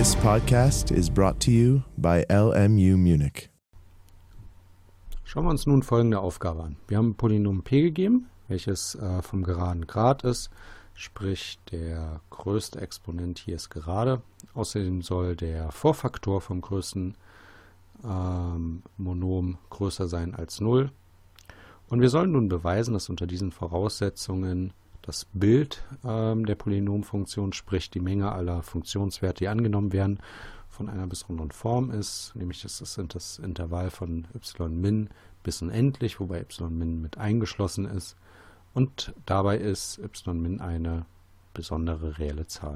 This podcast is brought to you by LMU Munich. Schauen wir uns nun folgende Aufgabe an. Wir haben ein Polynom p gegeben, welches vom geraden Grad ist, sprich der größte Exponent hier ist gerade. Außerdem soll der Vorfaktor vom größten Monom größer sein als 0. Und wir sollen nun beweisen, dass unter diesen Voraussetzungen das Bild der Polynomfunktion, sprich die Menge aller Funktionswerte, die angenommen werden, von einer besonderen Form ist, nämlich das Intervall von y min bis unendlich, wobei y min mit eingeschlossen ist, und dabei ist y min eine besondere reelle Zahl.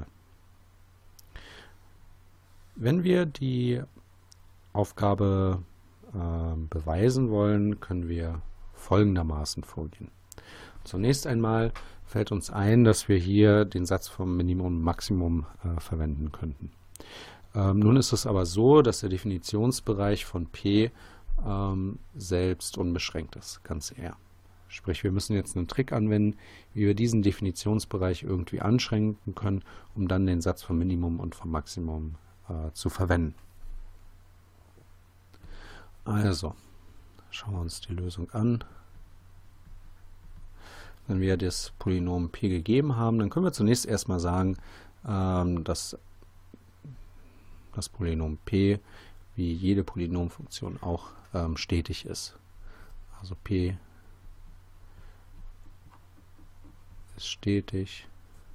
Wenn wir die Aufgabe beweisen wollen, können wir folgendermaßen vorgehen. Zunächst einmal fällt uns ein, dass wir hier den Satz vom Minimum und Maximum verwenden könnten. Nun ist es aber so, dass der Definitionsbereich von P selbst unbeschränkt ist, ganz R. Sprich, wir müssen jetzt einen Trick anwenden, wie wir diesen Definitionsbereich irgendwie anschränken können, um dann den Satz vom Minimum und vom Maximum zu verwenden. Also, schauen wir uns die Lösung an. Wenn wir das Polynom p gegeben haben, dann können wir zunächst erstmal sagen, dass das Polynom p wie jede Polynomfunktion auch stetig ist. Also p ist stetig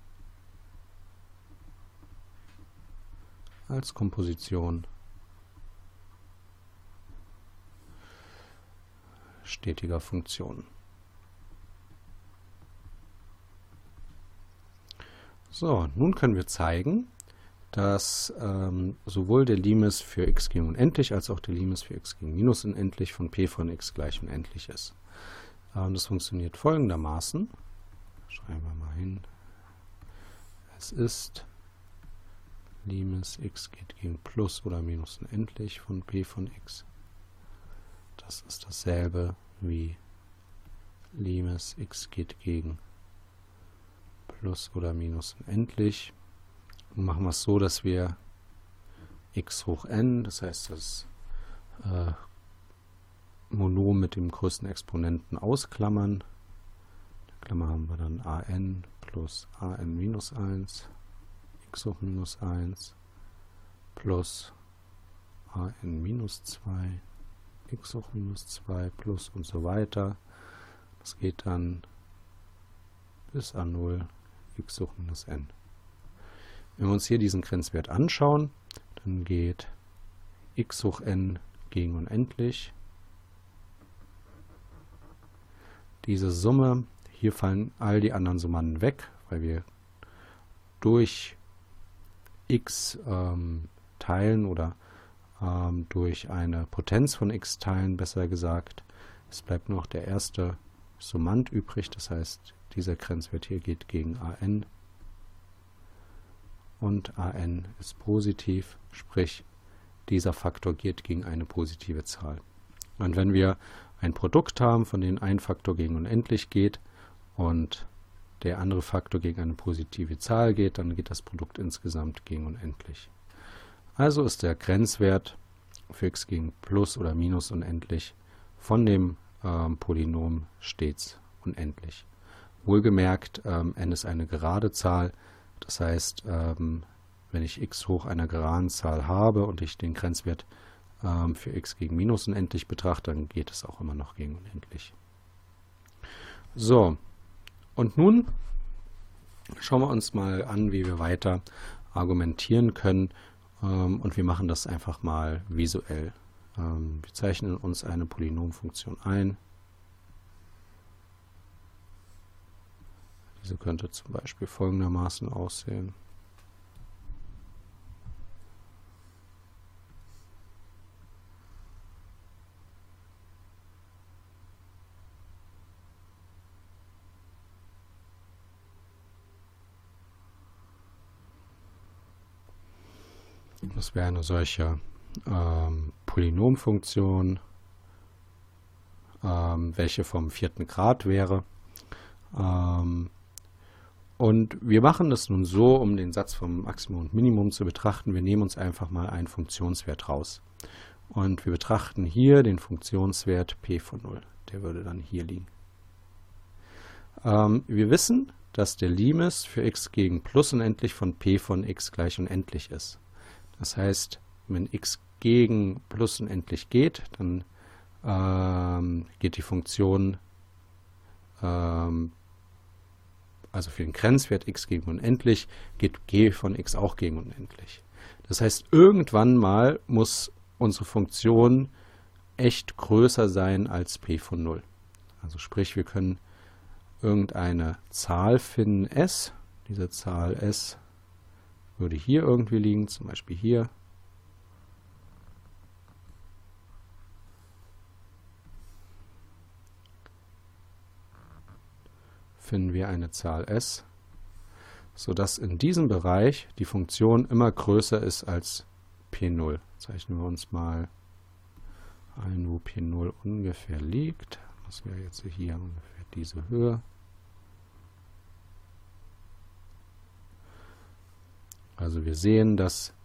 als Komposition stetiger Funktionen. So, nun können wir zeigen, dass sowohl der Limes für x gegen unendlich als auch der Limes für x gegen minus unendlich von p von x gleich unendlich ist. Das funktioniert folgendermaßen. Schreiben wir mal hin. Es ist Limes x geht gegen plus oder minus unendlich von p von x. Das ist dasselbe wie Limes x geht gegen plus oder minus unendlich. Und machen wir es so, dass wir x hoch n, das heißt das Monom mit dem größten Exponenten ausklammern. In der Klammer haben wir dann an plus an minus 1, x hoch minus 1 plus an minus 2, x hoch minus 2 plus und so weiter. Das geht dann bis a0, x hoch minus n. Wenn wir uns hier diesen Grenzwert anschauen, dann geht x hoch n gegen unendlich. Diese Summe, hier fallen all die anderen Summanden weg, weil wir durch x teilen oder durch eine Potenz von x teilen, besser gesagt. Es bleibt noch der erste Summand übrig, das heißt, dieser Grenzwert hier geht gegen an und an ist positiv, sprich dieser Faktor geht gegen eine positive Zahl. Und wenn wir ein Produkt haben, von dem ein Faktor gegen unendlich geht und der andere Faktor gegen eine positive Zahl geht, dann geht das Produkt insgesamt gegen unendlich. Also ist der Grenzwert für x gegen plus oder minus unendlich von dem Polynom stets unendlich. Wohlgemerkt, n ist eine gerade Zahl, das heißt, wenn ich x hoch einer geraden Zahl habe und ich den Grenzwert für x gegen minus unendlich betrachte, dann geht es auch immer noch gegen unendlich. So, und nun schauen wir uns mal an, wie wir weiter argumentieren können, und wir machen das einfach mal visuell. Wir zeichnen uns eine Polynomfunktion ein. Diese könnte zum Beispiel folgendermaßen aussehen. Das wäre eine solche Polynomfunktion, welche vom 4. Grad wäre. Und wir machen das nun so, um den Satz vom Maximum und Minimum zu betrachten. Wir nehmen uns einfach mal einen Funktionswert raus. Und wir betrachten hier den Funktionswert p von 0. Der würde dann hier liegen. Wir wissen, dass der Limes für x gegen plus unendlich von p von x gleich unendlich ist. Das heißt, wenn x gegen plus unendlich geht, dann geht die Funktion, also für den Grenzwert x gegen unendlich, geht g von x auch gegen unendlich. Das heißt, irgendwann mal muss unsere Funktion echt größer sein als p von 0. Also sprich, wir können irgendeine Zahl finden, s. Diese Zahl s würde hier irgendwie liegen, zum Beispiel hier. Finden wir eine Zahl s, sodass in diesem Bereich die Funktion immer größer ist als p0. Zeichnen wir uns mal ein, wo p0 ungefähr liegt. Das wäre jetzt hier ungefähr diese Höhe. Also wir sehen, dass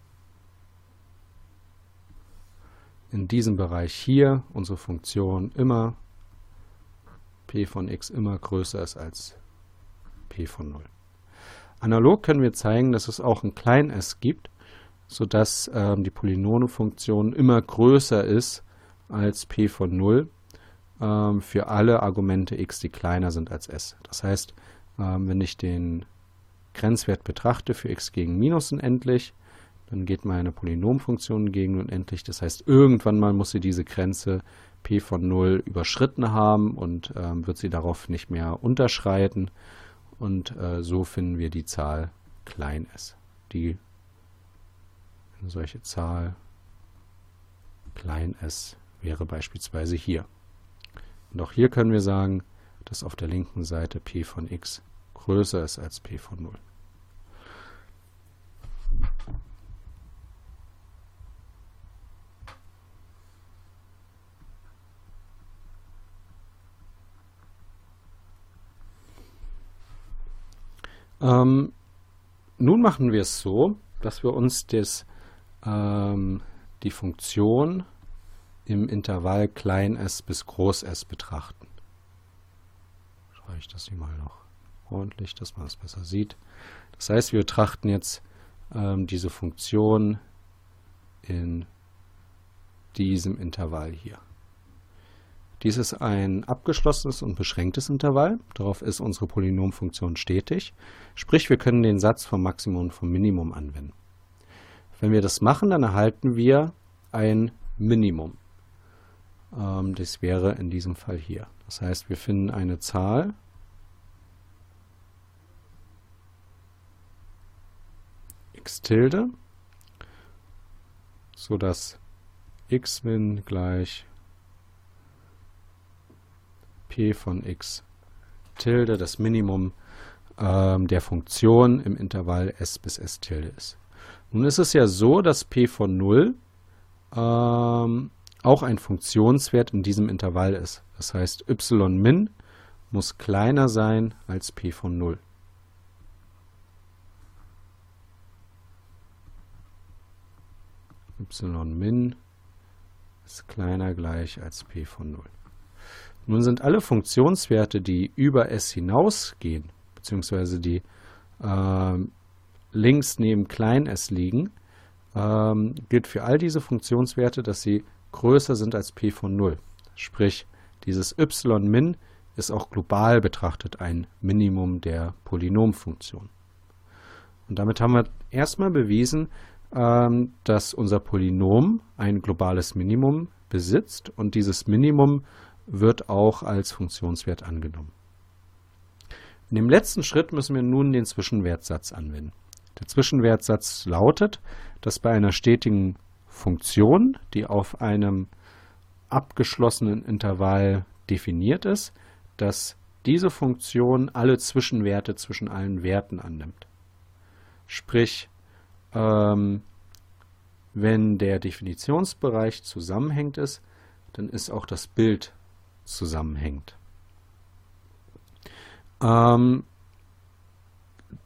in diesem Bereich hier unsere Funktion immer p von x immer größer ist als p von 0. Analog können wir zeigen, dass es auch ein klein s gibt, sodass die Polynomfunktion immer größer ist als p von 0 für alle Argumente x, die kleiner sind als s. Das heißt, wenn ich den Grenzwert betrachte für x gegen minus unendlich, dann geht meine Polynomfunktion gegen unendlich. Das heißt, irgendwann mal muss sie diese Grenze p von 0 überschritten haben und wird sie darauf nicht mehr unterschreiten. Und so finden wir die Zahl klein s. Eine solche Zahl klein s wäre beispielsweise hier. Und auch hier können wir sagen, dass auf der linken Seite p von x größer ist als p von 0. Nun machen wir es so, dass wir uns die Funktion im Intervall klein s bis groß s betrachten. Schreibe ich das hier mal noch ordentlich, dass man es besser sieht. Das heißt, wir betrachten jetzt diese Funktion in diesem Intervall hier. Dies ist ein abgeschlossenes und beschränktes Intervall. Darauf ist unsere Polynomfunktion stetig. Sprich, wir können den Satz vom Maximum und vom Minimum anwenden. Wenn wir das machen, dann erhalten wir ein Minimum. Das wäre in diesem Fall hier. Das heißt, wir finden eine Zahl, x tilde, sodass x-min gleich p von x tilde das Minimum der Funktion im Intervall s bis s tilde ist. Nun ist es ja so, dass p von 0 auch ein Funktionswert in diesem Intervall ist. Das heißt, y min muss kleiner sein als p von 0. y min ist kleiner gleich als p von 0. Nun sind alle Funktionswerte, die über s hinausgehen, beziehungsweise die links neben klein s liegen, gilt für all diese Funktionswerte, dass sie größer sind als p von 0. Sprich, dieses y-min ist auch global betrachtet ein Minimum der Polynomfunktion. Und damit haben wir erstmal bewiesen, dass unser Polynom ein globales Minimum besitzt und dieses Minimum wird auch als Funktionswert angenommen. In dem letzten Schritt müssen wir nun den Zwischenwertsatz anwenden. Der Zwischenwertsatz lautet, dass bei einer stetigen Funktion, die auf einem abgeschlossenen Intervall definiert ist, dass diese Funktion alle Zwischenwerte zwischen allen Werten annimmt. Sprich, wenn der Definitionsbereich zusammenhängend ist, dann ist auch das Bild zusammenhängend.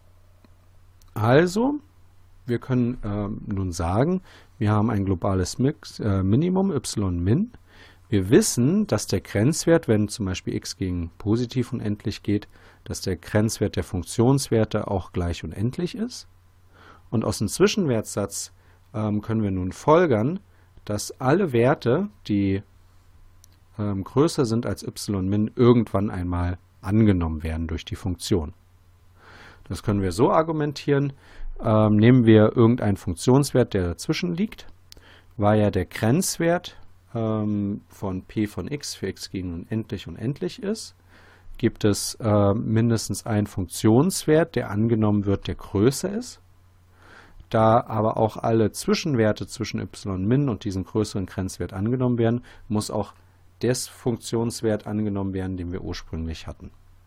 Also, wir können nun sagen, wir haben ein globales Minimum, y-min. Wir wissen, dass der Grenzwert, wenn zum Beispiel x gegen positiv unendlich geht, dass der Grenzwert der Funktionswerte auch gleich unendlich ist. Und aus dem Zwischenwertsatz können wir nun folgern, dass alle Werte, die größer sind als y-min, irgendwann einmal angenommen werden durch die Funktion. Das können wir so argumentieren. Nehmen wir irgendeinen Funktionswert, der dazwischen liegt, war ja der Grenzwert von p von x für x gegen unendlich ist, gibt es mindestens einen Funktionswert, der angenommen wird, der größer ist. Da aber auch alle Zwischenwerte zwischen y-min und diesem größeren Grenzwert angenommen werden, muss auch der Funktionswert angenommen werden, den wir ursprünglich hatten.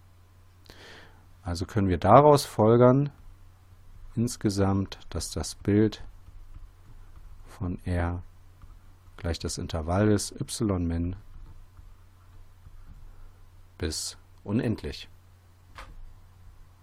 Also können wir daraus folgern, insgesamt, dass das Bild von R gleich das Intervall ist y-min bis unendlich.